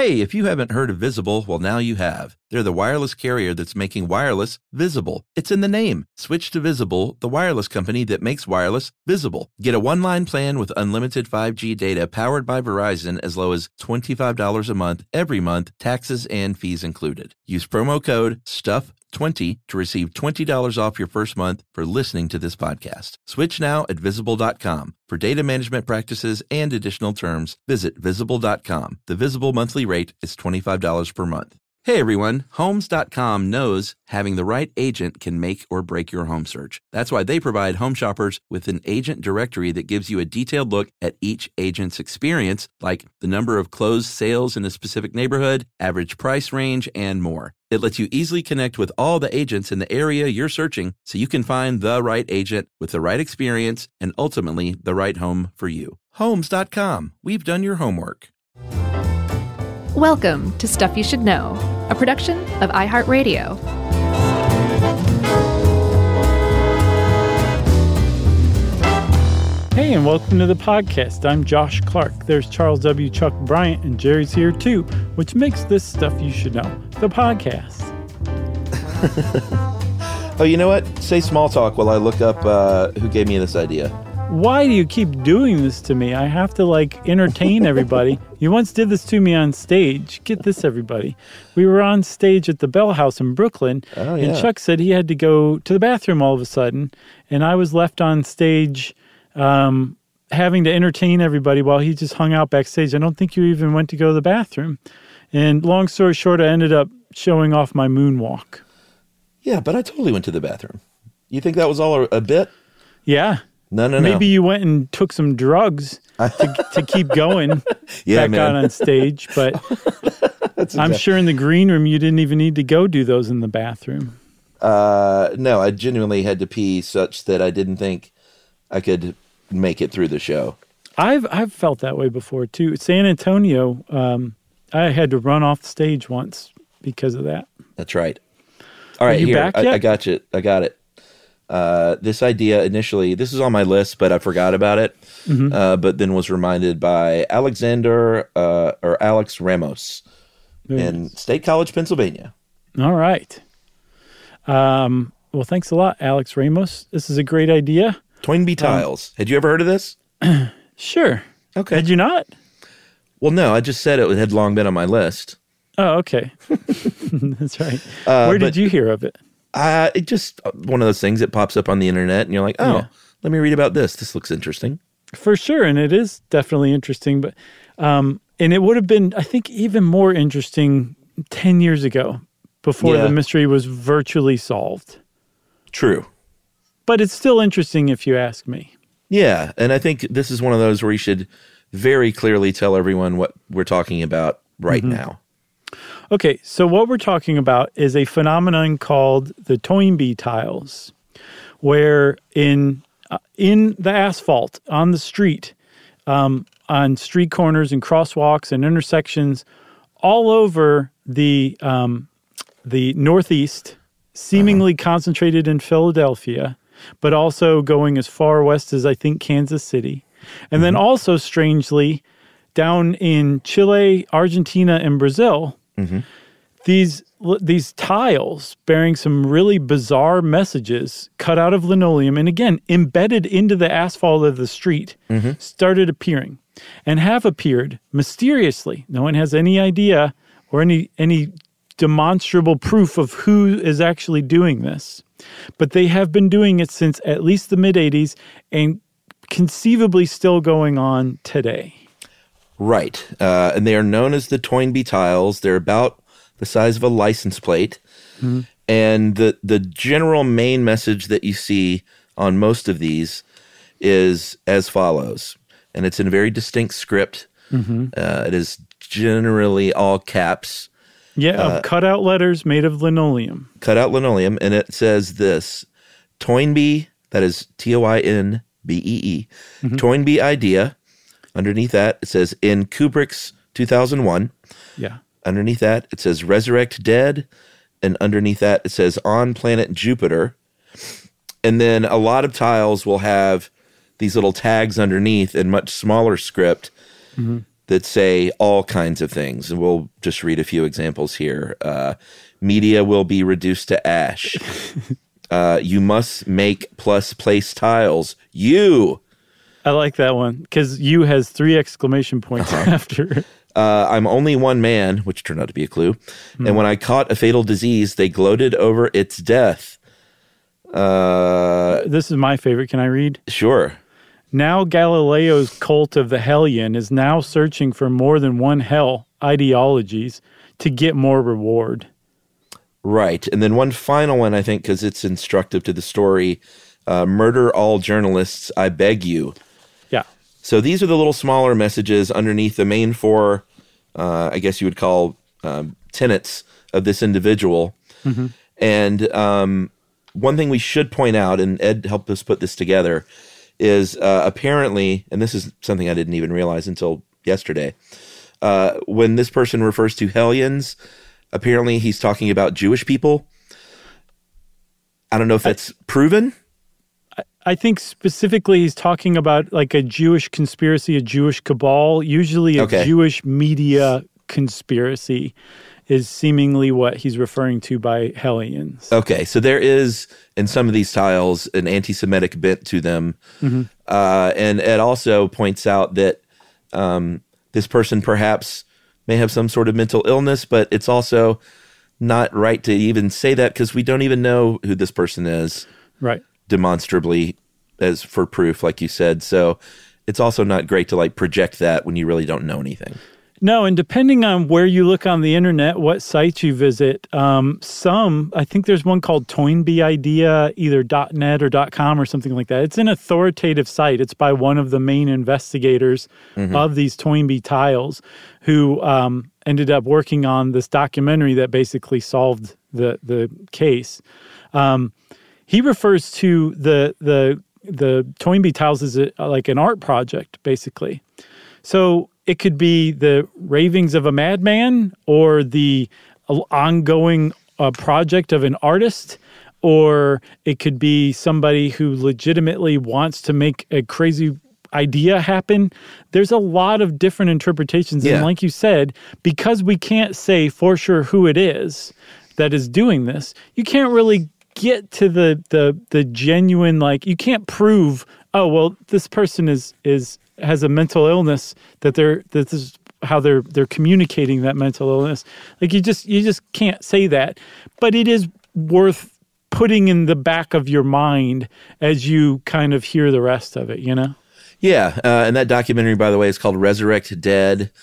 Hey, if you haven't heard of Visible, well, now you have. They're the wireless carrier that's making wireless visible. It's in the name. Switch to Visible, the wireless company that makes wireless visible. Get a one-line plan with unlimited 5G data powered by Verizon as low as $25 a month every month, taxes and fees included. Use promo code STUFF20 to receive $20 off your first month for listening to this podcast. Switch now at Visible.com. For data management practices and additional terms, visit Visible.com. The Visible monthly rate is $25 per month. Hey everyone, Homes.com knows having the right agent can make or break your home search. That's why they provide home shoppers with an agent directory that gives you a detailed look at each agent's experience, like the number of closed sales in a specific neighborhood, average price range, and more. It lets you easily connect with all the agents in the area you're searching so you can find the right agent with the right experience and ultimately the right home for you. Homes.com. We've done your homework. Welcome to Stuff You Should Know, a production of iHeartRadio. Hey, and welcome to the podcast. I'm Josh Clark. There's Charles W. Chuck Bryant, and Jerry's here too, which makes this Stuff You Should Know, the podcast. Oh, you know what? Say small talk while I look up who gave me this idea. Why do you keep doing this to me? I have to, entertain everybody. You once did this to me on stage. Get this, everybody. We were on stage at the Bell House in Brooklyn, and Chuck said he had to go to the bathroom all of a sudden, and I was left on stage having to entertain everybody while he just hung out backstage. I don't think you even went to go to the bathroom. And long story short, I ended up showing off my moonwalk. Yeah, but I totally went to the bathroom. You think that was all a bit? Yeah. No. Maybe you went and took some drugs to keep going back out on stage. But I'm sure in the green room you didn't even need to go do those in the bathroom. No, I genuinely had to pee such that I didn't think I could make it through the show. I've felt that way before too. San Antonio, I had to run off the stage once because of that. That's right. All right, here I got you. I got it. This idea initially, this is on my list, but I forgot about it. Mm-hmm. But then was reminded by Alex Ramos in State College, Pennsylvania. All right. Well, thanks a lot, Alex Ramos. This is a great idea. Toynbee Tiles. Had you ever heard of this? Sure. Okay. Had you not? Well, no, I just said it had long been on my list. Oh, okay. That's right. Where did you hear of it? It just one of those things that pops up on the internet, and you're like, oh, let me read about this. This looks interesting. For sure, and it is definitely interesting. But and it would have been, I think, even more interesting 10 years ago, before the mystery was virtually solved. True. But it's still interesting if you ask me. Yeah, and I think this is one of those where you should very clearly tell everyone what we're talking about right now. Okay, so what we're talking about is a phenomenon called the Toynbee tiles, where in the asphalt, on the street, on street corners and crosswalks and intersections, all over the Northeast, seemingly concentrated in Philadelphia, but also going as far west as, I think, Kansas City. And then also, strangely, down in Chile, Argentina, and Brazil, these tiles bearing some really bizarre messages cut out of linoleum and, again, embedded into the asphalt of the street, started appearing and have appeared mysteriously. No one has any idea or any demonstrable proof of who is actually doing this. But they have been doing it since at least the mid-'80s and conceivably still going on today. Right. And they are known as the Toynbee tiles. They're about the size of a license plate. And the general main message that you see on most of these is as follows. And it's in a very distinct script. It is generally all caps. Of cutout letters made of linoleum. Cutout linoleum. And it says this: Toynbee, that is Toynbee, Toynbee idea. Underneath that, it says in Kubrick's 2001. Yeah. Underneath that, it says Resurrect Dead. And underneath that, it says On Planet Jupiter. And then a lot of tiles will have these little tags underneath in much smaller script that say all kinds of things. And we'll just read a few examples here. Media will be reduced to ash. You must make plus place tiles. I like that one because you has 3 exclamation points after. I'm only one man, which turned out to be a clue. And when I caught a fatal disease, they gloated over its death. This is my favorite. Can I read? Sure. Now Galileo's cult of the Hellion is now searching for more than one hell ideologies to get more reward. Right. And then one final one, I think, because it's instructive to the story. Murder all journalists, I beg you. Yeah. So these are the little smaller messages underneath the main 4, I guess you would call tenets of this individual. Mm-hmm. And one thing we should point out, and Ed helped us put this together, is apparently, and this is something I didn't even realize until yesterday, when this person refers to Hellions, apparently he's talking about Jewish people. I don't know if that's proven. I think specifically he's talking about like a Jewish conspiracy, a Jewish cabal, usually a Jewish media conspiracy is seemingly what he's referring to by Hellions. Okay, so there is, in some of these tiles, an anti-Semitic bent to them. Mm-hmm. And Ed also points out that this person perhaps may have some sort of mental illness, but it's also not right to even say that because we don't even know who this person is. Right. Demonstrably, as for proof, like you said. So it's also not great to like project that when you really don't know anything. No, and depending on where you look on the internet, what sites you visit, I think there's one called Toynbee Idea, either .net or .com or something like that. It's an authoritative site. It's by one of the main investigators of these Toynbee tiles who ended up working on this documentary that basically solved the case. He refers to the Toynbee tiles as like an art project, basically. So it could be the ravings of a madman or the ongoing project of an artist, or it could be somebody who legitimately wants to make a crazy idea happen. There's a lot of different interpretations. Yeah. And like you said, because we can't say for sure who it is that is doing this, you can't really get to the genuine, like, you can't prove, oh, well, this person has a mental illness, that this is how they're communicating that mental illness. Like, you just can't say that. But it is worth putting in the back of your mind as you kind of hear the rest of it, you know? Yeah, and that documentary, by the way, is called Resurrect Dead.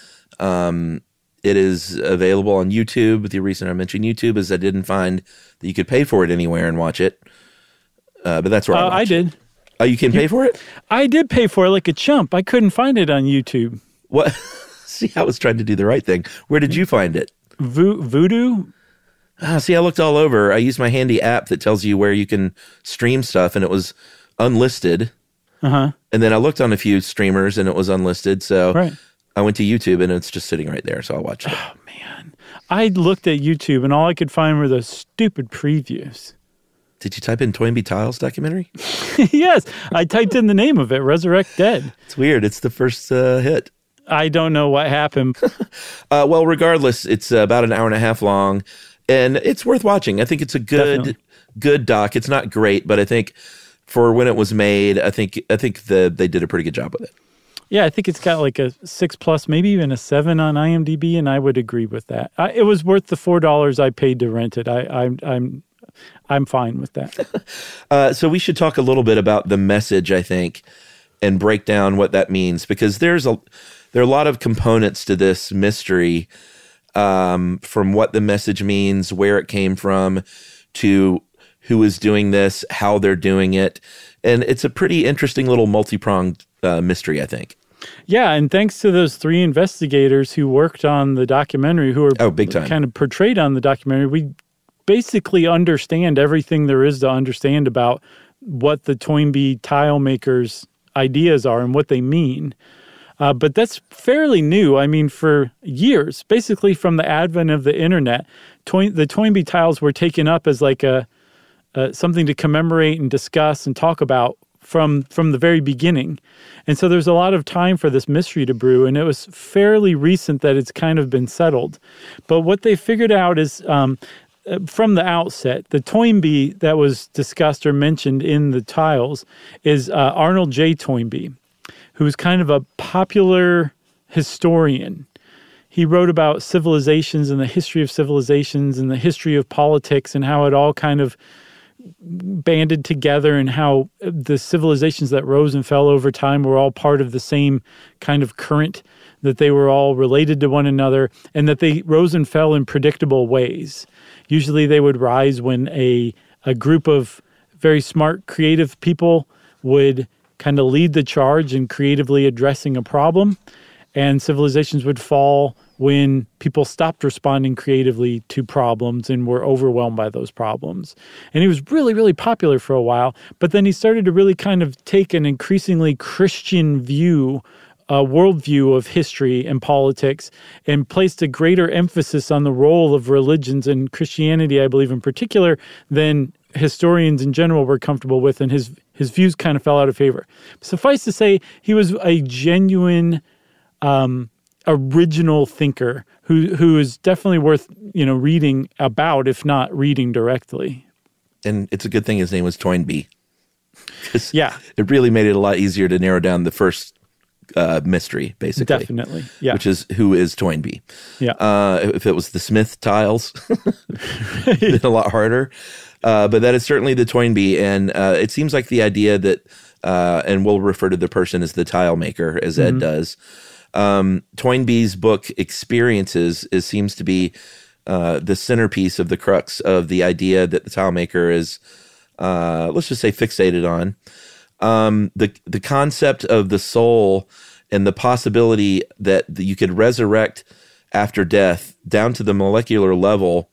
It is available on YouTube. The reason I mentioned YouTube is I didn't find that you could pay for it anywhere and watch it. But that's where I did. Oh, you can pay for it? I did pay for it like a chump. I couldn't find it on YouTube. What? See, I was trying to do the right thing. Where did you find it? Voodoo? See, I looked all over. I used my handy app that tells you where you can stream stuff, and it was unlisted. Uh-huh. And then I looked on a few streamers, and it was unlisted. So I went to YouTube, and it's just sitting right there, so I'll watch it. Oh, man. I looked at YouTube, and all I could find were those stupid previews. Did you type in Toynbee Tiles documentary? Yes. I typed in the name of it, Resurrect Dead. It's weird. It's the first hit. I don't know what happened. Well, regardless, it's about an hour and a half long, and it's worth watching. I think it's a good doc. It's not great, but I think for when it was made, I think they did a pretty good job with it. Yeah, I think it's got like a 6+, maybe even a 7 on IMDb, and I would agree with that. It was worth the $4 I paid to rent it. I'm fine with that. So we should talk a little bit about the message, I think, and break down what that means, because there are a lot of components to this mystery, from what the message means, where it came from, to who is doing this, how they're doing it. And it's a pretty interesting little multi-pronged mystery, I think. Yeah, and thanks to those 3 investigators who worked on the documentary, who are big time, kind of portrayed on the documentary, we basically understand everything there is to understand about what the Toynbee tile makers' ideas are and what they mean. But that's fairly new. I mean, for years, basically from the advent of the internet, the Toynbee tiles were taken up as like a something to commemorate and discuss and talk about from the very beginning. And so there's a lot of time for this mystery to brew, and it was fairly recent that it's kind of been settled. But what they figured out is from the outset, the Toynbee that was discussed or mentioned in the tiles is Arnold J. Toynbee, who's kind of a popular historian. He wrote about civilizations and the history of civilizations and the history of politics and how it all kind of banded together and how the civilizations that rose and fell over time were all part of the same kind of current, that they were all related to one another, and that they rose and fell in predictable ways. Usually they would rise when a group of very smart, creative people would kind of lead the charge in creatively addressing a problem, and civilizations would fall when people stopped responding creatively to problems and were overwhelmed by those problems. And he was really, really popular for a while, but then he started to really kind of take an increasingly Christian view, worldview of history and politics, and placed a greater emphasis on the role of religions and Christianity, I believe in particular, than historians in general were comfortable with, and his views kind of fell out of favor. Suffice to say, he was a genuine original thinker who is definitely worth reading about, if not reading directly. And it's a good thing his name was Toynbee. Yeah, it really made it a lot easier to narrow down the first mystery, basically. Definitely, yeah. Which is, who is Toynbee? Yeah. If it was the Smith tiles, it'd been a lot harder. But that is certainly the Toynbee, and it seems like the idea that, and we'll refer to the person as the tile maker, as Ed does. Toynbee's book Experiences seems to be the centerpiece of the crux of the idea that the tile maker is, let's just say, fixated on. The concept of the soul and the possibility that you could resurrect after death down to the molecular level.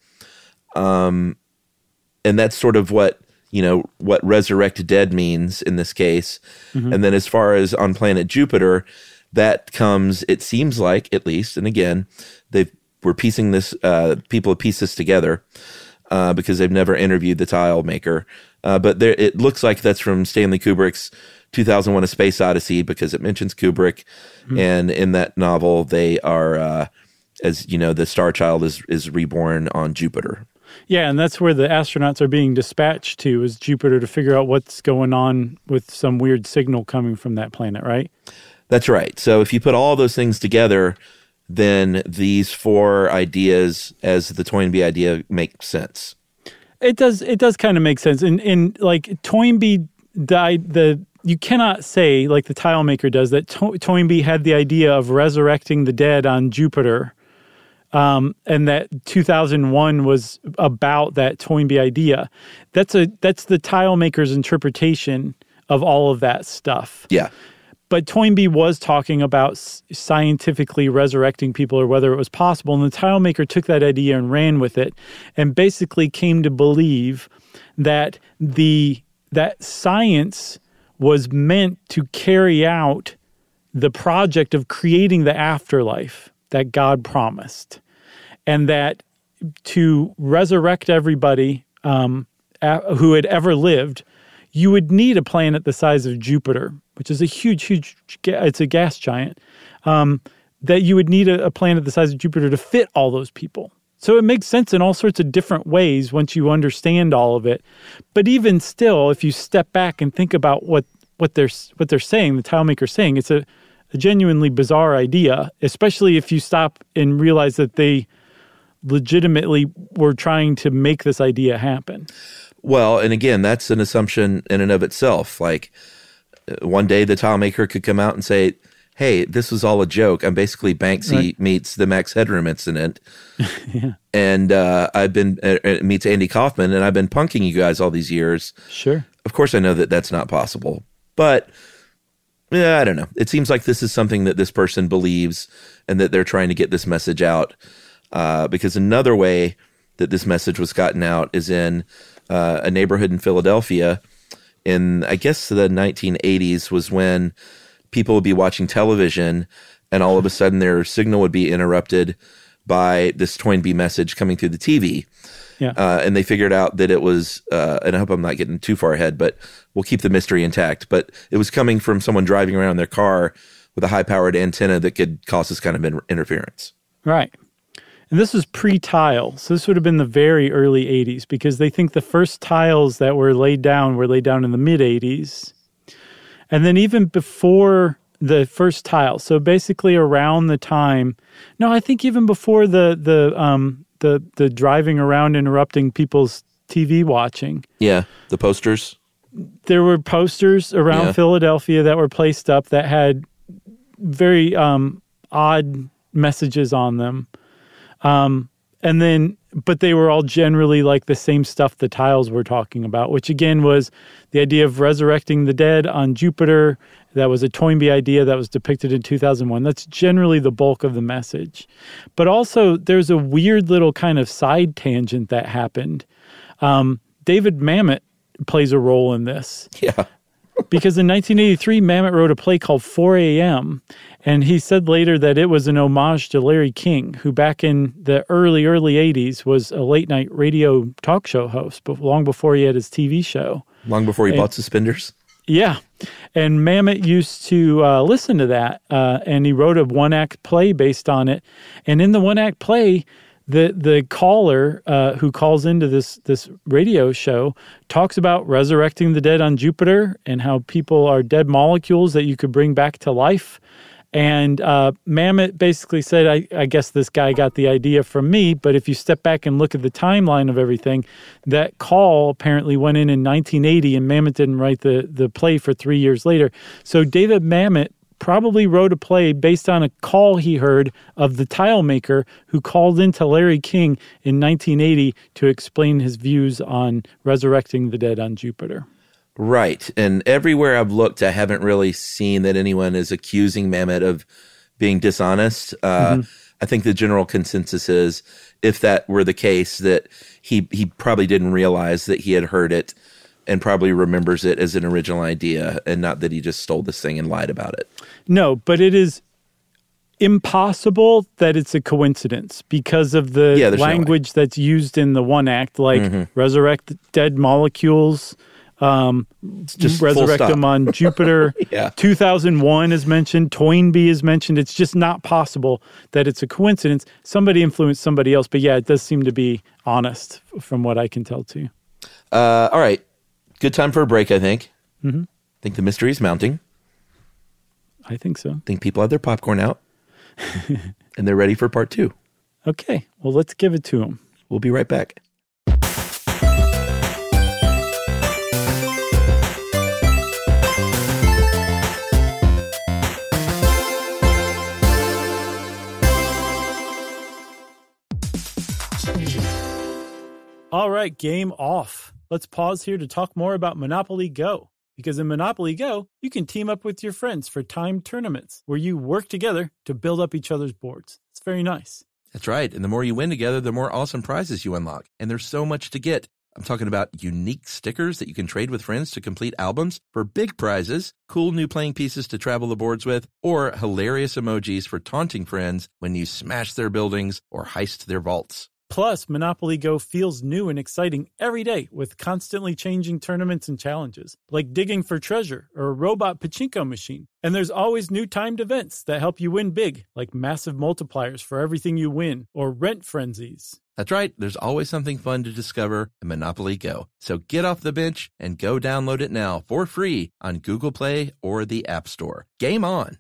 And that's sort of what resurrect dead means in this case. Mm-hmm. And then as far as on planet Jupiter, that comes, it seems like, at least, and again, we're piecing this, people have pieced this together because they've never interviewed the tile maker. But it looks like that's from Stanley Kubrick's 2001: A Space Odyssey, because it mentions Kubrick. Mm-hmm. And in that novel, they are, as you know, the star child is reborn on Jupiter. Yeah, and that's where the astronauts are being dispatched to, is Jupiter, to figure out what's going on with some weird signal coming from that planet, right? That's right. So if you put all those things together, then these four ideas as the Toynbee idea make sense. It does kind of make sense. And like Toynbee died, you cannot say, like the tile maker does, that Toynbee had the idea of resurrecting the dead on Jupiter, and that 2001 was about that Toynbee idea. That's the tile maker's interpretation of all of that stuff. Yeah. But Toynbee was talking about scientifically resurrecting people, or whether it was possible, and the tile maker took that idea and ran with it, and basically came to believe that that science was meant to carry out the project of creating the afterlife that God promised, and that to resurrect everybody who had ever lived, you would need a planet the size of Jupiter, which is a huge, it's a gas giant, that you would need a planet the size of Jupiter to fit all those people. So it makes sense in all sorts of different ways once you understand all of it. But even still, if you step back and think about what they're saying, the tile maker's saying, it's a genuinely bizarre idea, especially if you stop and realize that they legitimately were trying to make this idea happen. Well, and again, that's an assumption in and of itself. Like, one day the tile maker could come out and say, hey, this was all a joke. I'm basically Banksy meets the Max Headroom incident. Yeah. And meets Andy Kaufman, and I've been punking you guys all these years. Sure. Of course I know that that's not possible. But, I don't know. It seems like this is something that this person believes, and that they're trying to get this message out. Because another way that this message was gotten out is in a neighborhood in Philadelphia in, I guess, the 1980s was when people would be watching television and all of a sudden their signal would be interrupted by this Toynbee message coming through the TV. Yeah. And they figured out that it was, and I hope I'm not getting too far ahead, but we'll keep the mystery intact. But it was coming from someone driving around in their car with a high-powered antenna that could cause this kind of interference. Right. And this was pre-tile. So this would have been the very early 80s because they think the first tiles that were laid down in the mid-80s. And then even before the first tile, so basically around the time, no, I think even before the driving around interrupting people's TV watching. Yeah, the posters. There were posters around Philadelphia that were placed up that had very odd messages on them. But they were all generally like the same stuff the tiles were talking about, which again was the idea of resurrecting the dead on Jupiter. That was a Toynbee idea that was depicted in 2001. That's generally the bulk of the message. But also there's a weird little kind of side tangent that happened. David Mamet plays a role in this. Yeah. Because in 1983, Mamet wrote a play called 4 a.m., and he said later that it was an homage to Larry King, who back in the early 80s was a late-night radio talk show host, but long before he had his TV show. Long before he bought suspenders? Yeah. And Mamet used to listen to that, and he wrote a one-act play based on it. And in the one-act play, the caller who calls into this radio show talks about resurrecting the dead on Jupiter and how people are dead molecules that you could bring back to life. And Mamet basically said, I guess this guy got the idea from me, but if you step back and look at the timeline of everything, that call apparently went in 1980, and Mamet didn't write the play for 3 years later. So David Mamet probably wrote a play based on a call he heard of the tile maker who called into Larry King in 1980 to explain his views on resurrecting the dead on Jupiter. Right. And everywhere I've looked, I haven't really seen that anyone is accusing Mamet of being dishonest. I think the general consensus is, if that were the case, that he probably didn't realize that he had heard it and probably remembers it as an original idea, and not that he just stole this thing and lied about it. No, but it is impossible that it's a coincidence because of the language that's used in the one act, like resurrect dead molecules, just resurrect them on Jupiter. 2001 is mentioned, Toynbee is mentioned. It's just not possible that it's a coincidence. Somebody influenced somebody else, but yeah, it does seem to be honest from what I can tell too. All right. Good time for a break, I think. I think the mystery is mounting. I think so. I think people have their popcorn out, and they're ready for part 2. Okay, well, let's give it to them. We'll be right back. All right, game off. Let's pause here to talk more about Monopoly Go. Because in Monopoly Go, you can team up with your friends for timed tournaments where you work together to build up each other's boards. It's very nice. That's right. And the more you win together, the more awesome prizes you unlock. And there's so much to get. I'm talking about unique stickers that you can trade with friends to complete albums for big prizes, cool new playing pieces to travel the boards with, or hilarious emojis for taunting friends when you smash their buildings or heist their vaults. Plus, Monopoly Go feels new and exciting every day with constantly changing tournaments and challenges, like digging for treasure or a robot pachinko machine. And there's always new timed events that help you win big, like massive multipliers for everything you win or rent frenzies. That's right. There's always something fun to discover in Monopoly Go. So get off the bench and go download it now for free on Google Play or the App Store. Game on!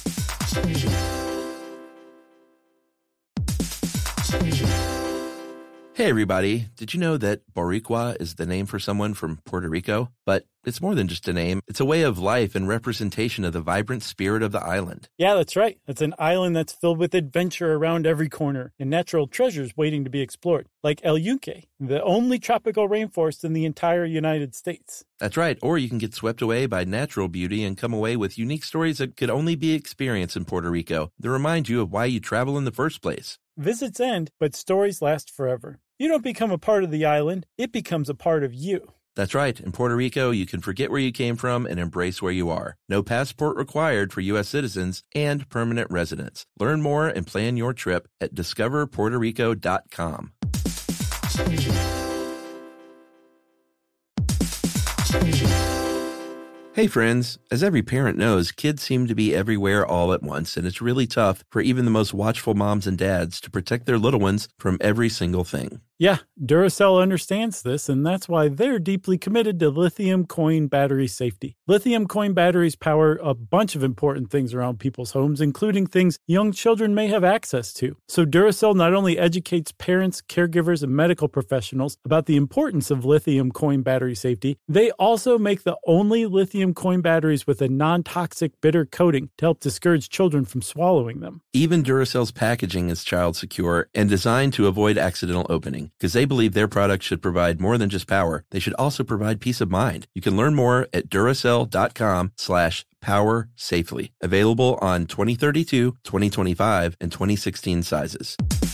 Hey everybody, did you know that Boricua is the name for someone from Puerto Rico? But it's more than just a name. It's a way of life and representation of the vibrant spirit of the island. Yeah, that's right. It's an island that's filled with adventure around every corner and natural treasures waiting to be explored, like El Yunque, the only tropical rainforest in the entire United States. That's right. Or you can get swept away by natural beauty and come away with unique stories that could only be experienced in Puerto Rico that remind you of why you travel in the first place. Visits end, but stories last forever. You don't become a part of the island, it becomes a part of you. That's right. In Puerto Rico, you can forget where you came from and embrace where you are. No passport required for U.S. citizens and permanent residents. Learn more and plan your trip at discoverpuertorico.com. Hey friends, as every parent knows, kids seem to be everywhere all at once, and it's really tough for even the most watchful moms and dads to protect their little ones from every single thing. Yeah, Duracell understands this, and that's why they're deeply committed to lithium coin battery safety. Lithium coin batteries power a bunch of important things around people's homes, including things young children may have access to. So Duracell not only educates parents, caregivers, and medical professionals about the importance of lithium coin battery safety, they also make the only lithium coin batteries with a non-toxic bitter coating to help discourage children from swallowing them. Even Duracell's packaging is child secure and designed to avoid accidental opening, because they believe their products should provide more than just power. They should also provide peace of mind. You can learn more at Duracell.com/power safely. Available on 2032, 2025, and 2016 sizes.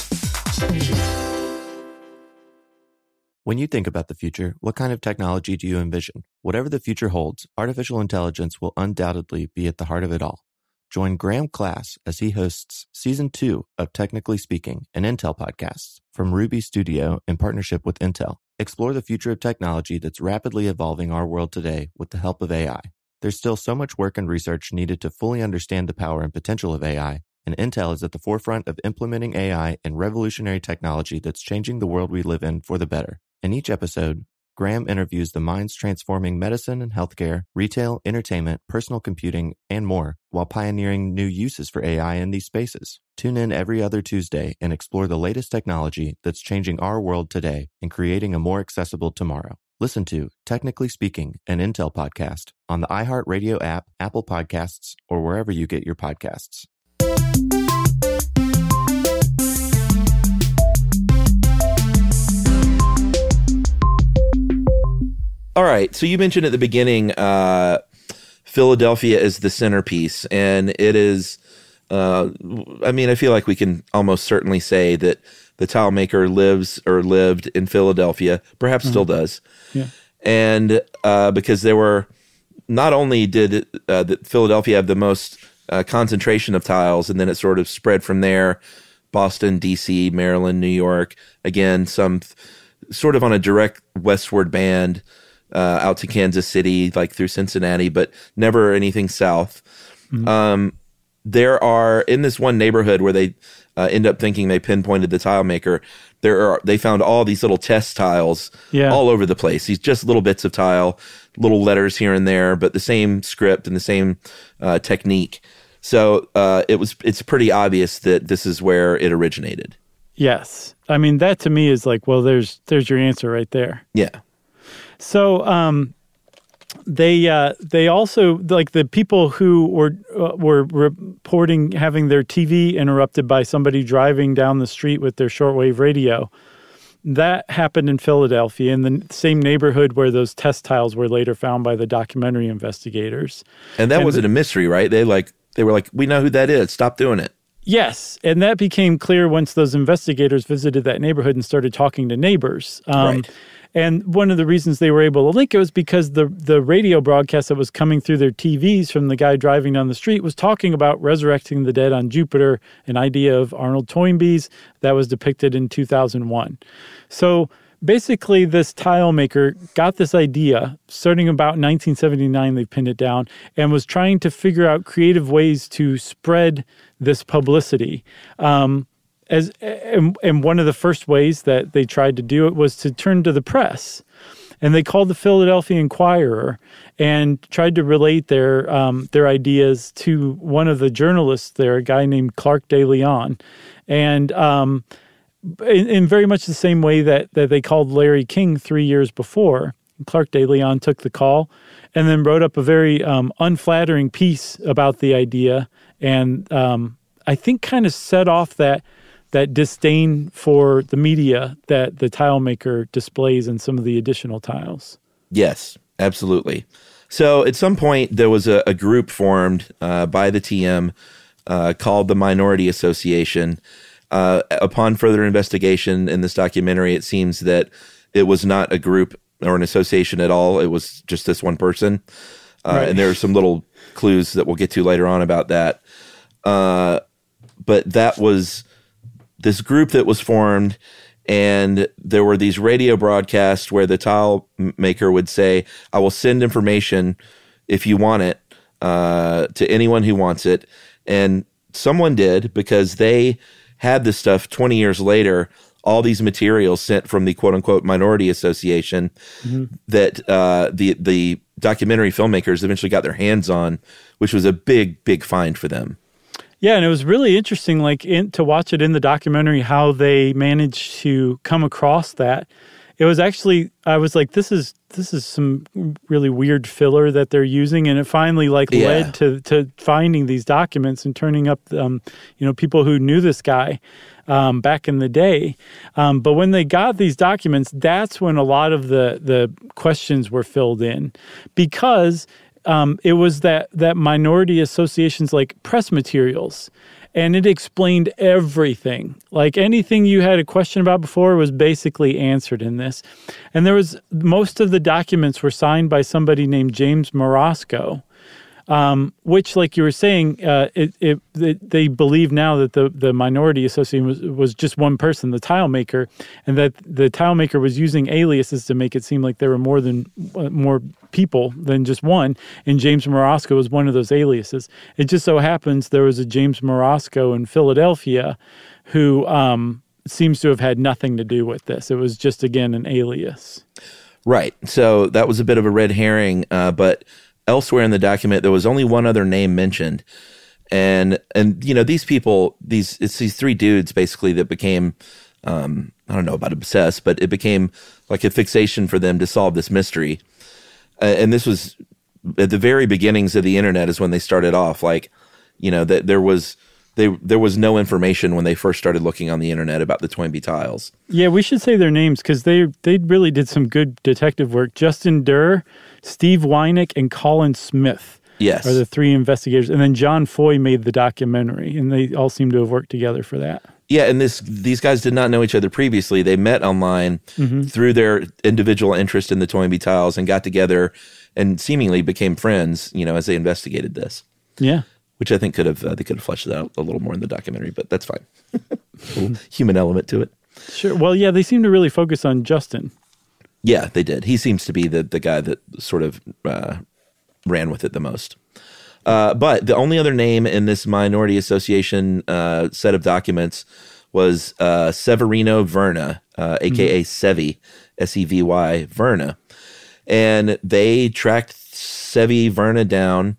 When you think about the future, what kind of technology do you envision? Whatever the future holds, artificial intelligence will undoubtedly be at the heart of it all. Join Graham Class as he hosts Season 2 of Technically Speaking, an Intel podcast from Ruby Studio in partnership with Intel. Explore the future of technology that's rapidly evolving our world today with the help of AI. There's still so much work and research needed to fully understand the power and potential of AI, and Intel is at the forefront of implementing AI and revolutionary technology that's changing the world we live in for the better. In each episode, Graham interviews the minds transforming medicine and healthcare, retail, entertainment, personal computing, and more, while pioneering new uses for AI in these spaces. Tune in every other Tuesday and explore the latest technology that's changing our world today and creating a more accessible tomorrow. Listen to Technically Speaking, an Intel podcast on the iHeartRadio app, Apple Podcasts, or wherever you get your podcasts. All right, so you mentioned at the beginning Philadelphia is the centerpiece, and it is, I feel like we can almost certainly say that the tile maker lives or lived in Philadelphia, perhaps still does. Yeah. And because there were, not only did Philadelphia have the most concentration of tiles, and then it sort of spread from there, Boston, D.C., Maryland, New York, again, some sort of on a direct westward band, out to Kansas City, like through Cincinnati, but never anything south. Mm-hmm. There are, in this one neighborhood where they end up thinking they pinpointed the tile maker, they found all these little test tiles all over the place. These just little bits of tile, little letters here and there, but the same script and the same technique. So it's pretty obvious that this is where it originated. Yes. I mean, that to me is like, well, there's your answer right there. Yeah. So they also, like the people who were reporting having their TV interrupted by somebody driving down the street with their shortwave radio, that happened in Philadelphia, in the same neighborhood where those test tiles were later found by the documentary investigators. And that wasn't a mystery, right? They were like, we know who that is. Stop doing it. Yes, and that became clear once those investigators visited that neighborhood and started talking to neighbors. Right. And one of the reasons they were able to link it was because the radio broadcast that was coming through their TVs from the guy driving down the street was talking about resurrecting the dead on Jupiter, an idea of Arnold Toynbee's that was depicted in 2001. So basically, this tile maker got this idea starting about 1979, they pinned it down, and was trying to figure out creative ways to spread this publicity. And one of the first ways that they tried to do it was to turn to the press. And they called the Philadelphia Inquirer and tried to relate their ideas to one of the journalists there, a guy named Clark De Leon. And in very much the same way that they called Larry King 3 years before, Clark De Leon took the call and then wrote up a very unflattering piece about the idea, and I think kind of set off that disdain for the media that the tile maker displays in some of the additional tiles. Yes, absolutely. So at some point, there was a group formed by the TM called the Minority Association. Upon further investigation in this documentary, it seems that it was not a group or an association at all. It was just this one person. Right. And there are some little clues that we'll get to later on about that. But that was this group that was formed, And there were these radio broadcasts where the tile maker would say, I will send information if you want it to anyone who wants it. And someone did, because they had this stuff 20 years later, all these materials sent from the quote-unquote Minority Association that the documentary filmmakers eventually got their hands on, which was a big, big find for them. Yeah, and it was really interesting, to watch it in the documentary, how they managed to come across that. It was actually, I was like, this is some really weird filler that they're using, and it finally led to finding these documents and turning up, people who knew this guy back in the day. But when they got these documents, that's when a lot of the questions were filled in, because it was that Minority Association's press materials, and it explained everything. Anything you had a question about before was basically answered in this. And most of the documents were signed by somebody named James Morosco, which, like you were saying, they believe now that the Minority Association was just one person, the tile maker, and that the tile maker was using aliases to make it seem like there were more people than just one, and James Morosco was one of those aliases. It just so happens there was a James Morosco in Philadelphia who seems to have had nothing to do with this. It was just, again, an alias. Right. So that was a bit of a red herring, but elsewhere in the document, there was only one other name mentioned. And these people, it's these three dudes basically that became, I don't know about obsessed, but it became like a fixation for them to solve this mystery. And this was at the very beginnings of the internet is when they started off. That there was no information when they first started looking on the internet about the Toynbee tiles. Yeah, we should say their names because they really did some good detective work. Justin Durr, Steve Weinick, and Colin Smith are the three investigators. And then John Foy made the documentary, and they all seem to have worked together for that. Yeah, and these guys did not know each other previously. They met online through their individual interest in the Toynbee tiles and got together and seemingly became friends, as they investigated this. Yeah. Which I think they could have fleshed it out a little more in the documentary, but that's fine. A little human element to it. Sure. Well, yeah, they seem to really focus on Justin. Yeah, they did. He seems to be the guy that sort of ran with it the most. But the only other name in this Minority Association set of documents was Severino Verna, a.k.a. Sevy, S-E-V-Y, Verna. And they tracked Sevy Verna down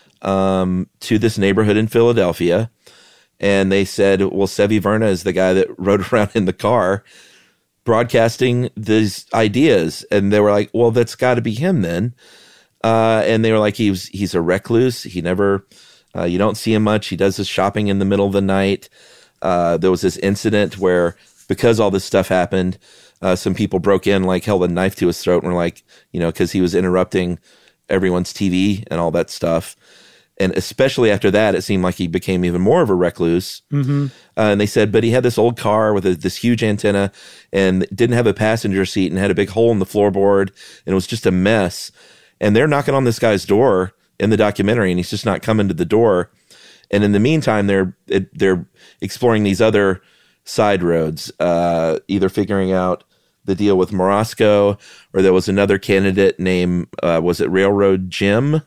to this neighborhood in Philadelphia. And they said, well, Sevy Verna is the guy that rode around in the car broadcasting these ideas. And they were like, well, that's got to be him then. And they were like, he's a recluse. He never, you don't see him much. He does his shopping in the middle of the night. There was this incident where, because all this stuff happened, some people broke in, held a knife to his throat and were like, because he was interrupting everyone's TV and all that stuff. And especially after that, it seemed like he became even more of a recluse. Mm-hmm. And they said, but he had this old car with this huge antenna and didn't have a passenger seat and had a big hole in the floorboard. And it was just a mess. And they're knocking on this guy's door in the documentary, and he's just not coming to the door. And in the meantime, they're exploring these other side roads, either figuring out the deal with Morosco, or there was another candidate named, was it Railroad Jim?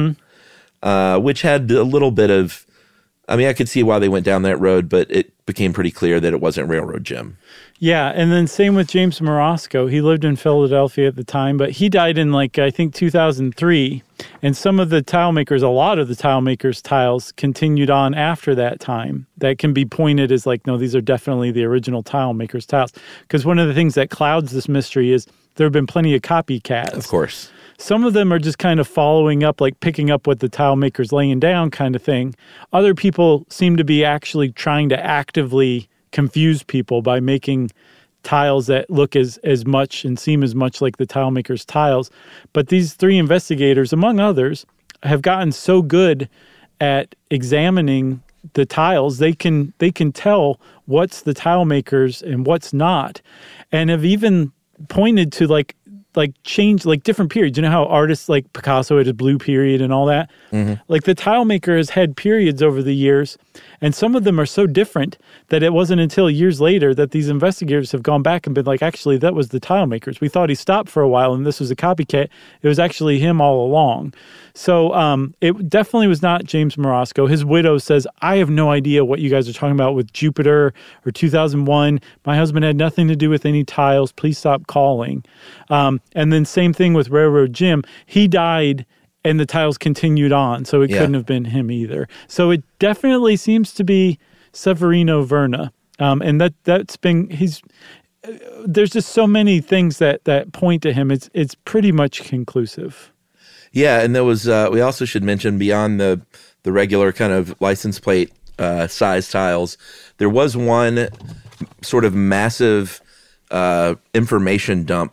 Mm-hmm. Which had a little bit of, I could see why they went down that road, but it became pretty clear that it wasn't Railroad Jim. Yeah, and then same with James Morosco. He lived in Philadelphia at the time, but he died in I think 2003. And a lot of the tile makers' tiles continued on after that time. That can be pointed as no, these are definitely the original tile makers' tiles. Because one of the things that clouds this mystery is there have been plenty of copycats. Of course. Some of them are just kind of following up, picking up what the tile maker's laying down kind of thing. Other people seem to be actually trying to actively confuse people by making tiles that look as much and seem as much like the tile maker's tiles. But these three investigators, among others, have gotten so good at examining the tiles, they can tell what's the tile maker's and what's not, and have even pointed to change different periods. You know how artists like Picasso had his blue period and all that? Mm-hmm. The tile maker has had periods over the years And some of them are so different that it wasn't until years later that these investigators have gone back and been like, actually, that was the tile makers. We thought he stopped for a while and this was a copycat. It was actually him all along. So it definitely was not James Morosco. His widow says, I have no idea what you guys are talking about with Jupiter or 2001. My husband had nothing to do with any tiles. Please stop calling. And then same thing with Railroad Jim. He died and the tiles continued on, so it couldn't have been him either. So it definitely seems to be Severino Verna. And that's been, there's just so many things that point to him. It's pretty much conclusive. Yeah, and there was, we also should mention beyond the regular kind of license plate size tiles, there was one sort of massive information dump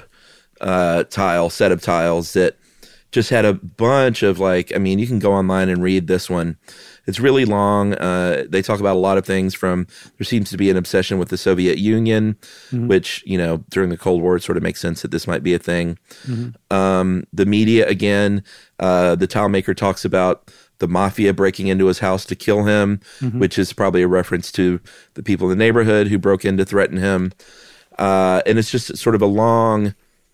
set of tiles that just had a bunch of you can go online and read this one. It's really long. They talk about a lot of things from, there seems to be an obsession with the Soviet Union, which, during the Cold War, it sort of makes sense that this might be a thing. The media, again, the tile maker talks about the mafia breaking into his house to kill him, which is probably a reference to the people in the neighborhood who broke in to threaten him. And it's just sort of a long,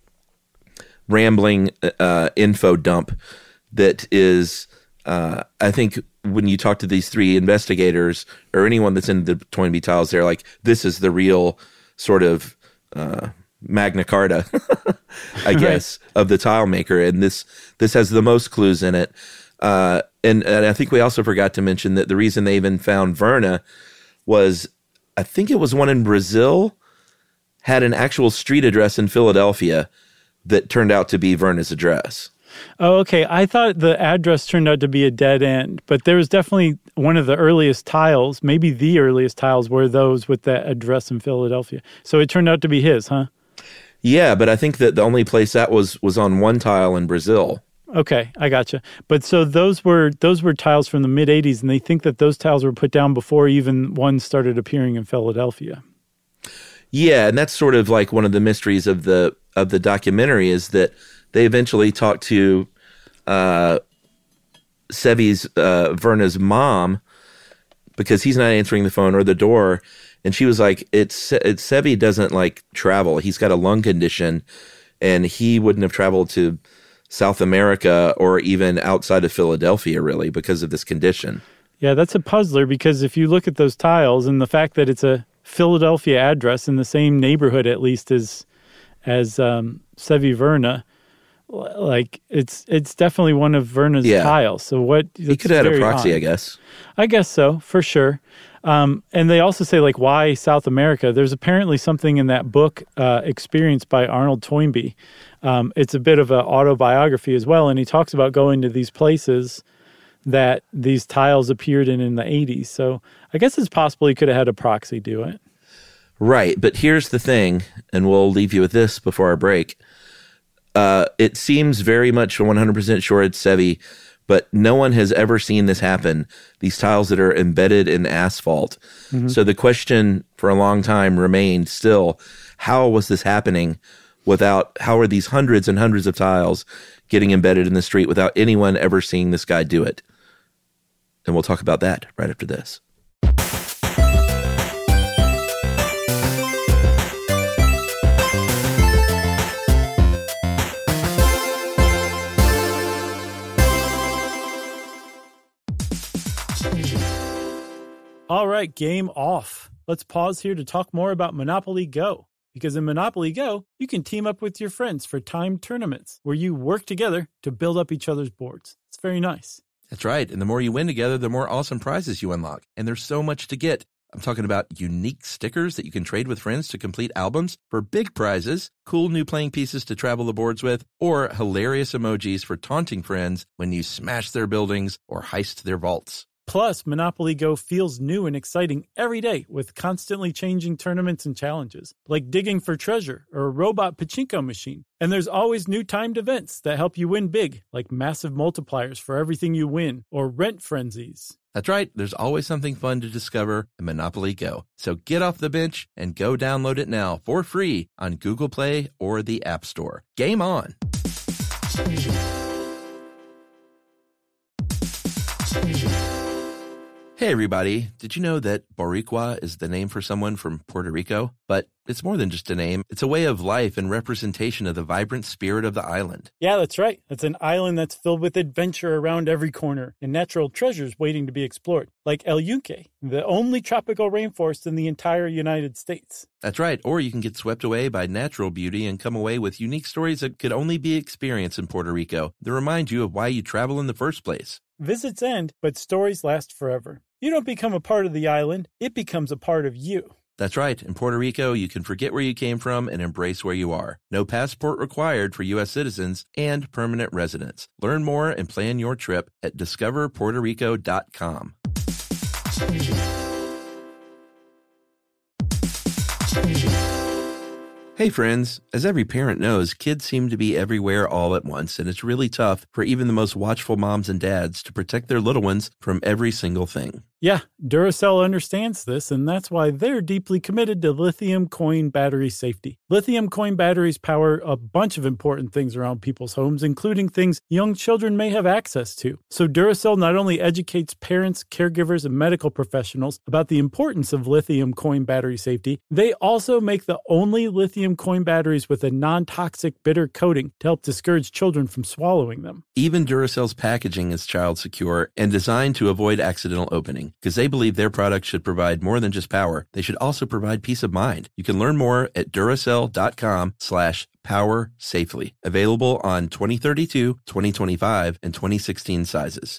rambling info dump that is, I think when you talk to these three investigators or anyone that's in the Toynbee tiles, they're like, this is the real sort of Magna Carta, I guess, of the tile maker. And this has the most clues in it. And I think we also forgot to mention that the reason they even found Verna was, I think it was one in Brazil, had an actual street address in Philadelphia that turned out to be Verna's address. Oh, okay. I thought the address turned out to be a dead end, but there was definitely one of the earliest tiles, maybe the earliest tiles, were those with that address in Philadelphia. So it turned out to be his, huh? Yeah, but I think that the only place that was on one tile in Brazil. Okay, I gotcha. But so those were tiles from the mid-'80s, and they think that those tiles were put down before even one started appearing in Philadelphia. Yeah, and that's sort of like one of the mysteries of the documentary is that they eventually talked to Verna's mom, because he's not answering the phone or the door, and she was like, Sevi doesn't travel. He's got a lung condition, and he wouldn't have traveled to South America or even outside of Philadelphia, really, because of this condition. Yeah, that's a puzzler, because if you look at those tiles and the fact that it's a Philadelphia address in the same neighborhood, at least as Sevi Verna, it's definitely one of Verna's tiles. So what he could have had a proxy, I guess. I guess so, for sure. And they also say why South America? There's apparently something in that book, Experience by Arnold Toynbee. It's a bit of an autobiography as well, and he talks about going to these places that these tiles appeared in the 80s. So I guess it's possible he could have had a proxy do it. Right, but here's the thing, and we'll leave you with this before our break. It seems very much 100% sure it's Sevi, but no one has ever seen this happen, these tiles that are embedded in asphalt. So the question for a long time remained still, how was this happening how are these hundreds and hundreds of tiles getting embedded in the street without anyone ever seeing this guy do it? And we'll talk about that right after this. All right, game off. Let's pause here to talk more about Monopoly Go. Because in Monopoly Go, you can team up with your friends for timed tournaments where you work together to build up each other's boards. It's very nice. That's right. And the more you win together, the more awesome prizes you unlock. And there's so much to get. I'm talking about unique stickers that you can trade with friends to complete albums for big prizes, cool new playing pieces to travel the boards with, or hilarious emojis for taunting friends when you smash their buildings or heist their vaults. Plus, Monopoly Go feels new and exciting every day with constantly changing tournaments and challenges, like digging for treasure or a robot pachinko machine. And there's always new timed events that help you win big, like massive multipliers for everything you win or rent frenzies. That's right. There's always something fun to discover in Monopoly Go. So get off the bench and go download it now for free on Google Play or the App Store. Game on! Hey everybody, did you know that Boricua is the name for someone from Puerto Rico? But it's more than just a name. It's a way of life and representation of the vibrant spirit of the island. Yeah, that's right. It's an island that's filled with adventure around every corner and natural treasures waiting to be explored, like El Yunque, the only tropical rainforest in the entire United States. That's right. Or you can get swept away by natural beauty and come away with unique stories that could only be experienced in Puerto Rico that remind you of why you travel in the first place. Visits end, but stories last forever. You don't become a part of the island, it becomes a part of you. That's right. In Puerto Rico, you can forget where you came from and embrace where you are. No passport required for U.S. citizens and permanent residents. Learn more and plan your trip at discoverpuertorico.com. Hey friends, as every parent knows, kids seem to be everywhere all at once, and it's really tough for even the most watchful moms and dads to protect their little ones from every single thing. Yeah, Duracell understands this, and that's why they're deeply committed to lithium coin battery safety. Lithium coin batteries power a bunch of important things around people's homes, including things young children may have access to. So Duracell not only educates parents, caregivers, and medical professionals about the importance of lithium coin battery safety, they also make the only lithium coin batteries with a non-toxic bitter coating to help discourage children from swallowing them. Even Duracell's packaging is child secure and designed to avoid accidental opening, because they believe their products should provide more than just power. They should also provide peace of mind. You can learn more at Duracell.com/power safely. Available on 2032, 2025, and 2016 sizes.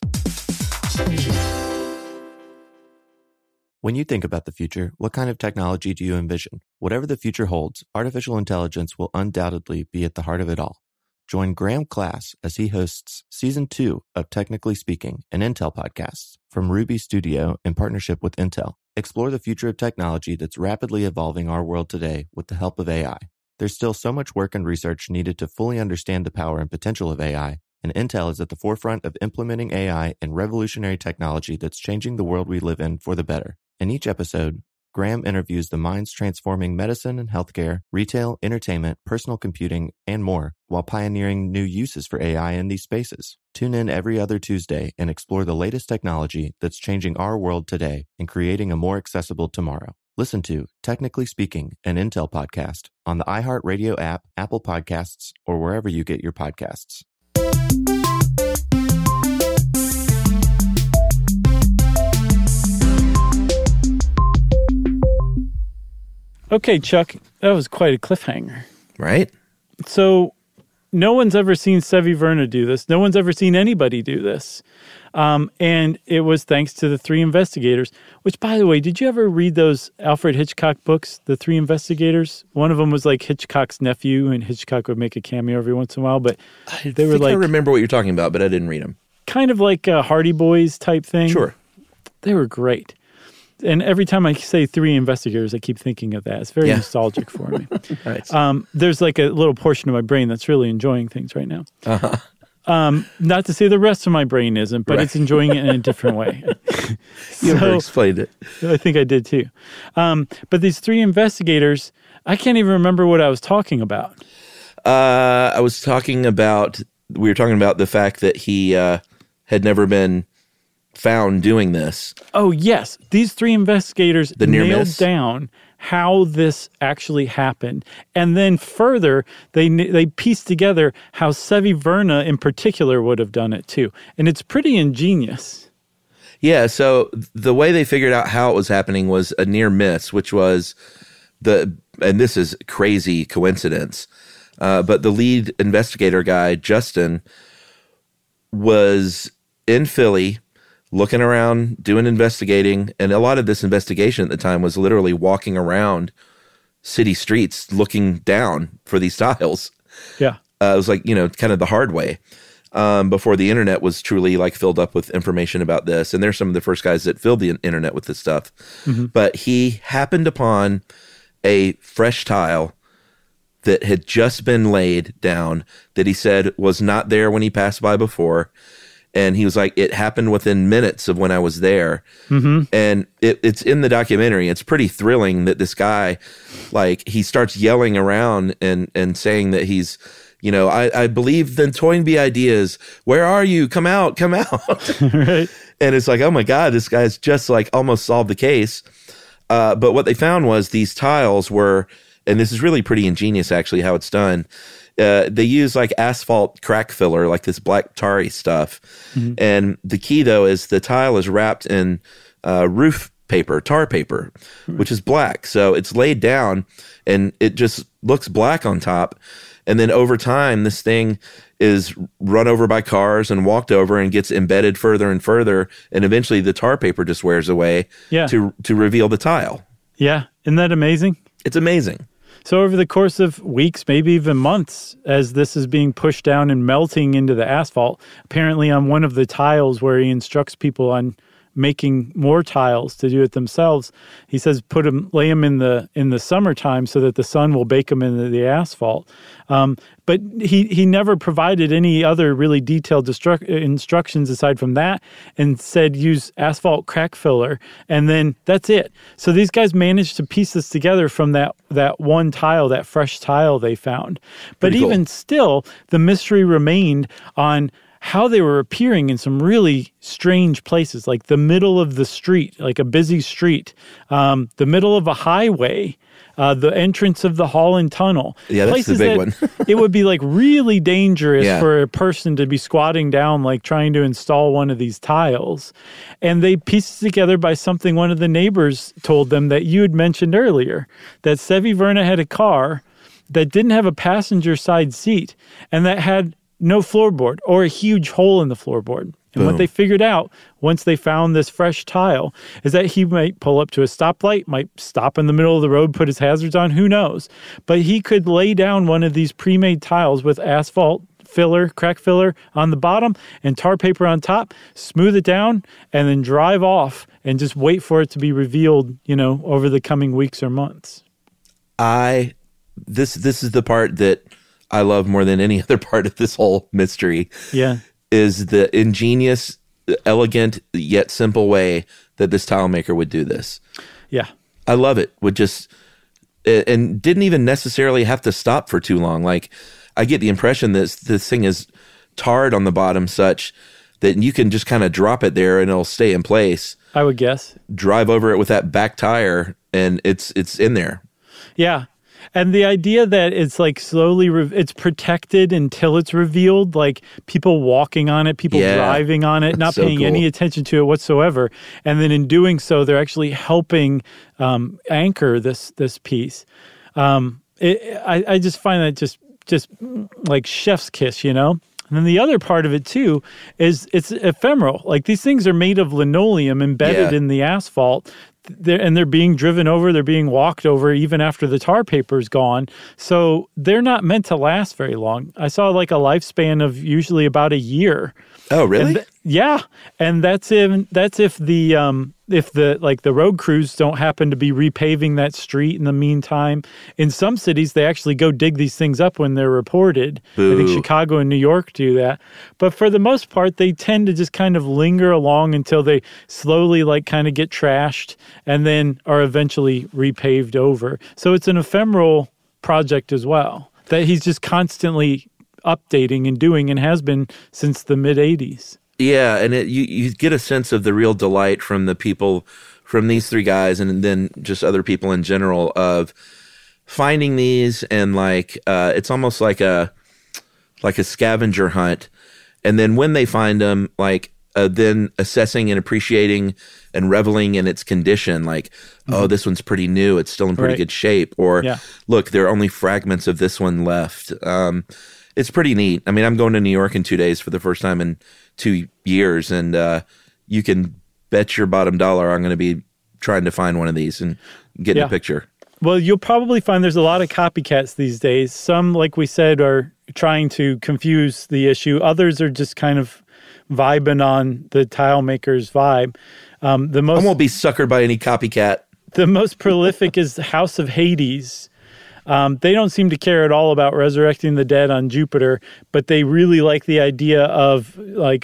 When you think about the future, what kind of technology do you envision? Whatever the future holds, artificial intelligence will undoubtedly be at the heart of it all. Join Graham Class as he hosts Season 2 of Technically Speaking, an Intel podcast from Ruby Studio in partnership with Intel. Explore the future of technology that's rapidly evolving our world today with the help of AI. There's still so much work and research needed to fully understand the power and potential of AI, and Intel is at the forefront of implementing AI and revolutionary technology that's changing the world we live in for the better. In each episode, Graham interviews the minds transforming medicine and healthcare, retail, entertainment, personal computing, and more, while pioneering new uses for AI in these spaces. Tune in every other Tuesday and explore the latest technology that's changing our world today and creating a more accessible tomorrow. Listen to Technically Speaking, an Intel podcast on the iHeartRadio app, Apple Podcasts, or wherever you get your podcasts. Okay, Chuck, that was quite a cliffhanger. Right? So no one's ever seen Sevi Verna do this. No one's ever seen anybody do this. And it was thanks to the three investigators, which, by the way, did you ever read those Alfred Hitchcock books, The Three Investigators? One of them was like Hitchcock's nephew, and Hitchcock would make a cameo every once in a while. But they were like, I remember what you're talking about, but I didn't read them. Kind of like a Hardy Boys type thing. Sure. They were great. And every time I say three investigators, I keep thinking of that. It's very nostalgic for me. Nice. There's like a little portion of my brain that's really enjoying things right now. Uh-huh. Not to say the rest of my brain isn't, but it's enjoying it in a different way. You never explained it. I think I did too. But these three investigators, I can't even remember what I was talking about. We were talking about the fact that he had never been found doing this. Oh, yes. These three investigators nailed down how this actually happened. And then further, they pieced together how Sevi Verna in particular would have done it too. And it's pretty ingenious. Yeah, so the way they figured out how it was happening was a near miss, which was and this is crazy coincidence, but the lead investigator guy, Justin, was in Philly looking around, doing investigating, and a lot of this investigation at the time was literally walking around city streets looking down for these tiles. Yeah. It was like, kind of the hard way before the internet was truly like filled up with information about this. And they're some of the first guys that filled the internet with this stuff. Mm-hmm. But he happened upon a fresh tile that had just been laid down that he said was not there when he passed by before. And he was like, it happened within minutes of when I was there. Mm-hmm. And it's in the documentary. It's pretty thrilling that this guy, like, he starts yelling around and saying that he's, I believe the Toynbee ideas. Where are you? Come out. Right. And it's like, oh my God, this guy's just like almost solved the case. But what they found was these tiles were, and this is really pretty ingenious actually how it's done. They use like asphalt crack filler, like this black tarry stuff. Mm-hmm. And the key though is the tile is wrapped in roof paper, tar paper, which is black. So it's laid down and it just looks black on top. And then over time, this thing is run over by cars and walked over and gets embedded further and further. And eventually the tar paper just wears away to reveal the tile. Yeah. Isn't that amazing? It's amazing. So over the course of weeks, maybe even months, as this is being pushed down and melting into the asphalt, apparently on one of the tiles where he instructs people on making more tiles to do it themselves, he says lay them in the summertime so that the sun will bake them into the asphalt. But he never provided any other really detailed instructions aside from that, and said use asphalt crack filler, and then that's it. So these guys managed to piece this together from that one tile, that fresh tile they found. But Pretty cool. Even still, the mystery remained on how they were appearing in some really strange places, like the middle of the street, like a busy street, the middle of a highway, the entrance of the Holland Tunnel. Yeah, that's the big one. It would be like really dangerous Yeah. for a person to be squatting down, like trying to install one of these tiles. And they pieced it together by something one of the neighbors told them that you had mentioned earlier, that Sevi Verna had a car that didn't have a passenger side seat and that had no floorboard or a huge hole in the floorboard. And Boom. What they figured out once they found this fresh tile is that he might pull up to a stoplight, might stop in the middle of the road, put his hazards on, who knows. But he could lay down one of these pre-made tiles with asphalt filler, crack filler on the bottom and tar paper on top, smooth it down, and then drive off and just wait for it to be revealed, over the coming weeks or months. This is the part that I love more than any other part of this whole mystery. Yeah. Is the ingenious, elegant, yet simple way that this tile maker would do this. Yeah. I love it. And didn't even necessarily have to stop for too long. Like, I get the impression that this thing is tarred on the bottom such that you can just kind of drop it there and it'll stay in place. I would guess. Drive over it with that back tire and it's in there. Yeah. And the idea that it's like slowly, it's protected until it's revealed, like people walking on it, people driving on it, not so paying cool. any attention to it whatsoever. And then in doing so, they're actually helping anchor this piece. I just find that just like chef's kiss, And then the other part of it too is it's ephemeral. Like these things are made of linoleum embedded in the asphalt. They're being driven over, they're being walked over even after the tar paper's gone. So they're not meant to last very long. I saw like a lifespan of usually about a year. Oh, really? And that's if the road crews don't happen to be repaving that street in the meantime. In some cities, they actually go dig these things up when they're reported. Boo. I think Chicago and New York do that. But for the most part, they tend to just kind of linger along until they slowly like kind of get trashed and then are eventually repaved over. So it's an ephemeral project as well that he's just constantly updating and doing and has been since the mid-'80s. Yeah, and you get a sense of the real delight from the people, from these three guys and then just other people in general of finding these and like it's almost like a scavenger hunt. And then when they find them, like then assessing and appreciating and reveling in its condition, like, oh, this one's pretty new. It's still in pretty good shape. Or look, there are only fragments of this one left. It's pretty neat. I mean, I'm going to New York in 2 days for the first time in 2 years, and you can bet your bottom dollar I'm going to be trying to find one of these and get in a picture. Well, you'll probably find there's a lot of copycats these days. Some, like we said, are trying to confuse the issue. Others are just kind of vibing on the tile maker's vibe. I won't be suckered by any copycat. The most prolific is House of Hades. They don't seem to care at all about resurrecting the dead on Jupiter, but they really like the idea of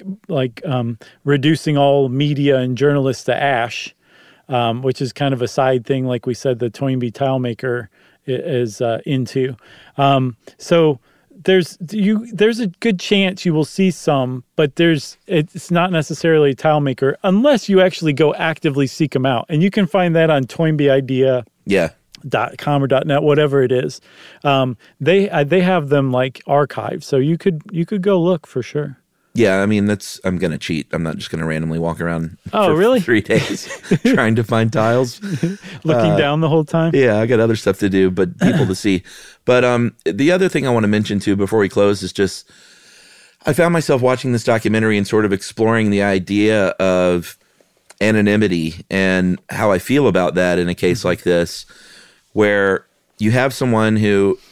reducing all media and journalists to ash, which is kind of a side thing, like we said, the Toynbee tile maker is into. So there's a good chance you will see some, but it's not necessarily a tile maker unless you actually go actively seek them out. And you can find that on ToynbeeIdea.com or .net, whatever it is. They have them like archived, so you could go look for sure. Yeah, I mean, I'm going to cheat. I'm not just going to randomly walk around for really? 3 days trying to find tiles. Looking down the whole time? Yeah, I got other stuff to do, but people to see. But the other thing I want to mention, too, before we close is just I found myself watching this documentary and sort of exploring the idea of anonymity and how I feel about that in a case like this, where you have someone who,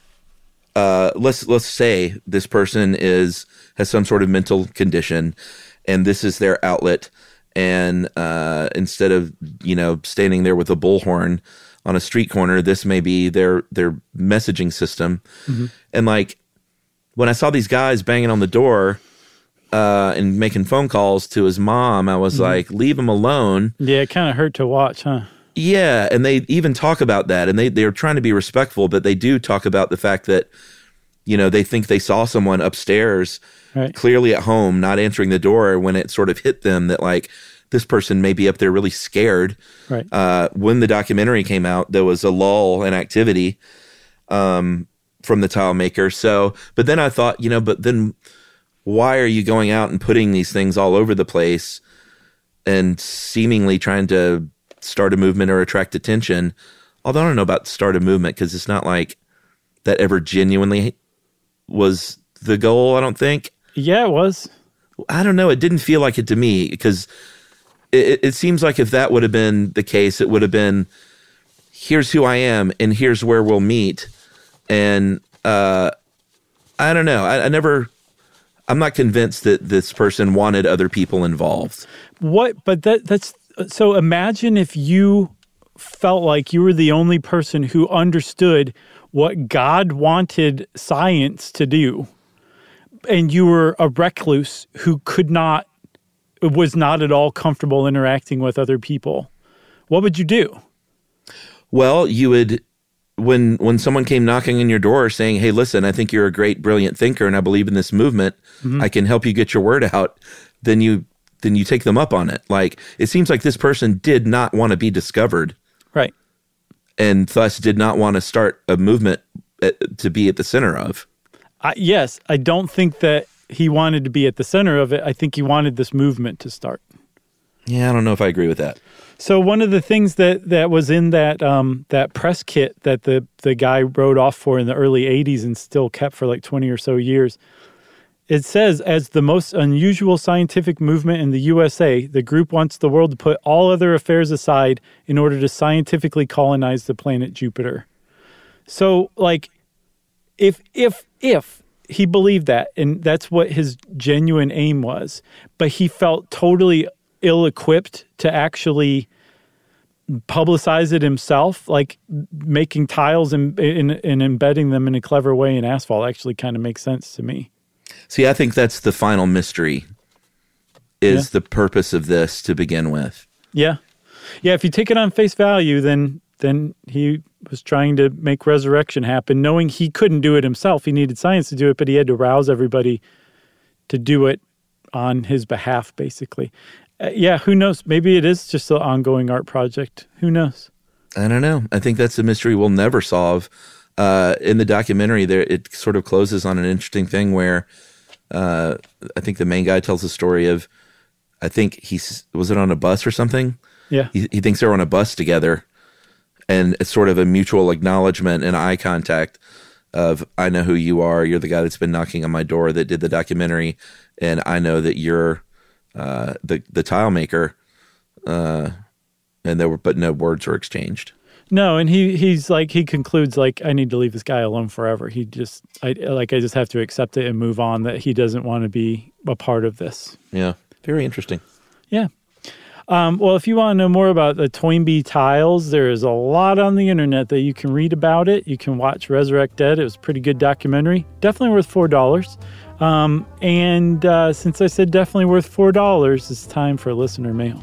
let's say this person has some sort of mental condition, and this is their outlet. And instead of standing there with a bullhorn on a street corner, this may be their messaging system. Mm-hmm. And like when I saw these guys banging on the door and making phone calls to his mom, I was like, leave him alone. Yeah, it kind of hurt to watch, huh? Yeah, and they even talk about that, and they're trying to be respectful, but they do talk about the fact that they think they saw someone upstairs, right, clearly at home, not answering the door when it sort of hit them that like this person may be up there really scared. Right. When the documentary came out, there was a lull in activity from the tile maker. So, but then I thought, but then why are you going out and putting these things all over the place and seemingly trying to start a movement or attract attention? Although I don't know about start a movement, because it's not like that ever genuinely was the goal, I don't think. Yeah, it was. I don't know. It didn't feel like it to me, because it seems like if that would have been the case, it would have been, here's who I am and here's where we'll meet. And I don't know. I'm not convinced that this person wanted other people involved. But that's so imagine if you felt like you were the only person who understood what God wanted science to do, and you were a recluse who was not at all comfortable interacting with other people. What would you do? Well, you would, when someone came knocking on your door saying, hey, listen, I think you're a great, brilliant thinker and I believe in this movement, I can help you get your word out, then you take them up on it. Like, it seems like this person did not want to be discovered. Right. And thus did not want to start a movement to be at the center of. Yes, I don't think that he wanted to be at the center of it. I think he wanted this movement to start. Yeah, I don't know if I agree with that. So one of the things that was in that press kit that the guy wrote off for in the early 80s and still kept for like 20 or so years, it says, as the most unusual scientific movement in the USA, the group wants the world to put all other affairs aside in order to scientifically colonize the planet Jupiter. So, like, if he believed that, and that's what his genuine aim was, but he felt totally ill-equipped to actually publicize it himself, like making tiles and embedding them in a clever way in asphalt actually kind of makes sense to me. See, I think that's the final mystery, is the purpose of this to begin with. Yeah. Yeah, if you take it on face value, then he was trying to make resurrection happen, knowing he couldn't do it himself. He needed science to do it, but he had to rouse everybody to do it on his behalf, basically. Yeah, who knows? Maybe it is just an ongoing art project. Who knows? I don't know. I think that's a mystery we'll never solve. In the documentary, it sort of closes on an interesting thing where I think the main guy tells the story of, I think was it on a bus or something? Yeah. He thinks they're on a bus together, and it's sort of a mutual acknowledgement and eye contact of, I know who you are. You're the guy that's been knocking on my door that did the documentary, and I know that you're the tile maker. And but no words were exchanged. No, and he's like, he concludes like, I need to leave this guy alone forever. I just have to accept it and move on, that he doesn't want to be a part of this. Yeah. Very interesting. Yeah. Well, if you want to know more about the Toynbee tiles, there is a lot on the internet that you can read about it. You can watch Resurrect Dead. It was a pretty good documentary. Definitely worth $4. And since I said definitely worth $4, it's time for listener mail.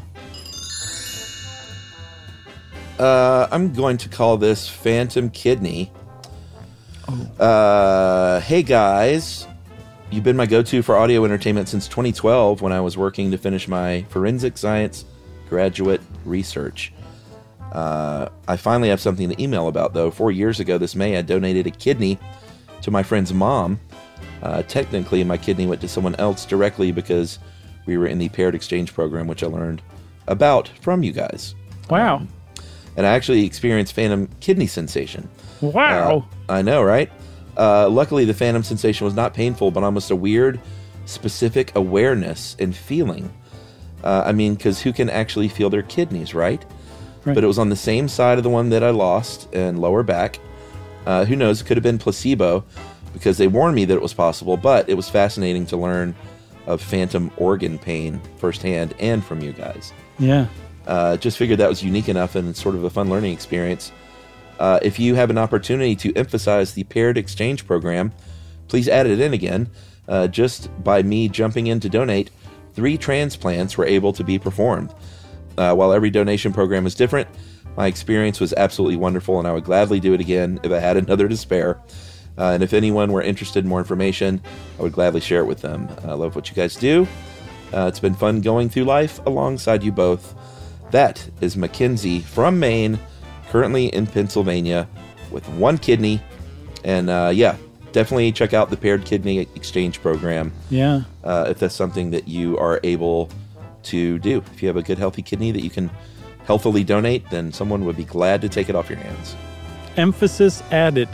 I'm going to call this Phantom Kidney. Hey guys, you've been my go-to for audio entertainment since 2012 when I was working to finish my forensic science graduate research. I finally have something to email about, though. 4 years ago this May, I donated a kidney to my friend's mom. Technically, my kidney went to someone else directly because we were in the paired exchange program, which I learned about from you guys. Wow. And I actually experienced phantom kidney sensation. Wow. I know, right? Luckily, the phantom sensation was not painful, but almost a weird, specific awareness and feeling. Because who can actually feel their kidneys, right? But it was on the same side of the one that I lost and lower back. Who knows? It could have been placebo because they warned me that it was possible, but it was fascinating to learn of phantom organ pain firsthand and from you guys. Yeah. Just figured that was unique enough and sort of a fun learning experience. If you have an opportunity to emphasize the paired exchange program, please add it in again. Just by me jumping in to donate, 3 transplants were able to be performed. While every donation program is different, my experience was absolutely wonderful, and I would gladly do it again if I had another to spare. And if anyone were interested in more information, I would gladly share it with them. I love what you guys do. It's been fun going through life alongside you both. That is Mackenzie from Maine, currently in Pennsylvania, with 1 kidney. And definitely check out the Paired Kidney Exchange Program. Yeah. If that's something that you are able to do. If you have a good, healthy kidney that you can healthily donate, then someone would be glad to take it off your hands. Emphasis added.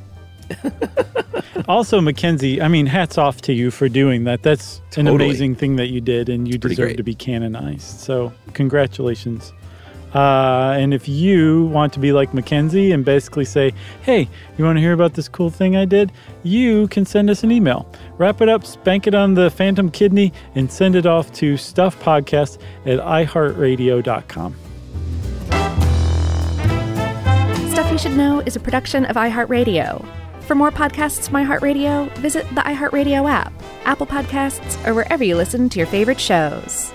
Also, Mackenzie, hats off to you for doing that. That's an amazing thing that you did, and you deserve to be canonized. So congratulations. And if you want to be like Mackenzie and basically say, hey, you want to hear about this cool thing I did? You can send us an email. Wrap it up, spank it on the phantom kidney, and send it off to stuffpodcast@iheartradio.com. Stuff You Should Know is a production of iHeartRadio. For more podcasts from iHeartRadio, visit the iHeartRadio app, Apple Podcasts, or wherever you listen to your favorite shows.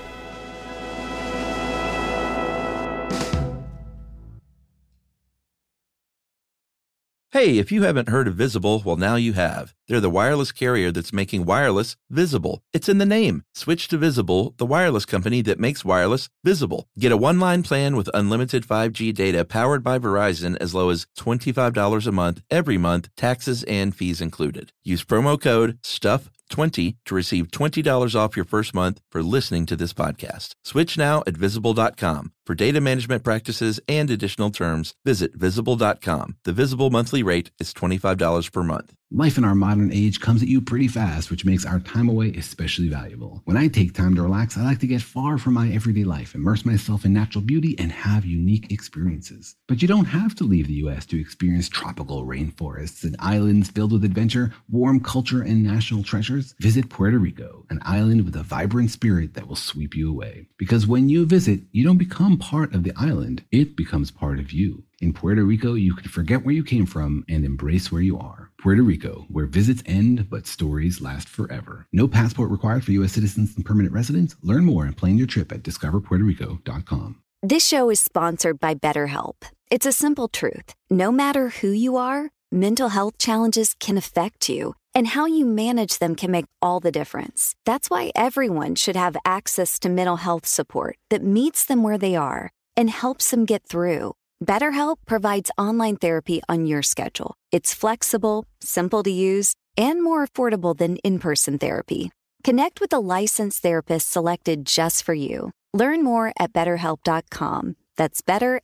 Hey, if you haven't heard of Visible, well, now you have. They're the wireless carrier that's making wireless visible. It's in the name. Switch to Visible, the wireless company that makes wireless visible. Get a one-line plan with unlimited 5G data powered by Verizon as low as $25 a month, every month, taxes and fees included. Use promo code STUFF20 to receive $20 off your first month for listening to this podcast. Switch now at Visible.com. For data management practices and additional terms, visit Visible.com. The Visible monthly rate is $25 per month. Life in our modern age comes at you pretty fast, which makes our time away especially valuable. When I take time to relax, I like to get far from my everyday life, immerse myself in natural beauty, and have unique experiences. But you don't have to leave the U.S. to experience tropical rainforests and islands filled with adventure, warm culture, and national treasures. Visit Puerto Rico, an island with a vibrant spirit that will sweep you away. Because when you visit, you don't become part of the island, it becomes part of you. In Puerto Rico, you can forget where you came from and embrace where you are. Puerto Rico, where visits end, but stories last forever. No passport required for U.S. citizens and permanent residents. Learn more and plan your trip at discoverpuertorico.com. This show is sponsored by BetterHelp. It's a simple truth. No matter who you are, mental health challenges can affect you, and how you manage them can make all the difference. That's why everyone should have access to mental health support that meets them where they are and helps them get through. BetterHelp provides online therapy on your schedule. It's flexible, simple to use, and more affordable than in-person therapy. Connect with a licensed therapist selected just for you. Learn more at BetterHelp.com. That's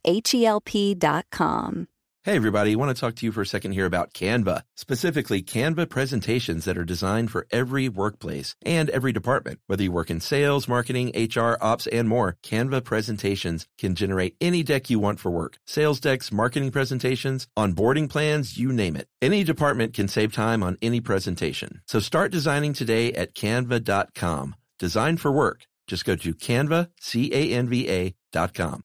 BetterHelp.com. Hey everybody, I want to talk to you for a second here about Canva, specifically Canva presentations that are designed for every workplace and every department. Whether you work in sales, marketing, HR, ops, and more, Canva presentations can generate any deck you want for work. Sales decks, marketing presentations, onboarding plans, you name it. Any department can save time on any presentation. So start designing today at canva.com. Design for work. Just go to Canva, CANVA.com.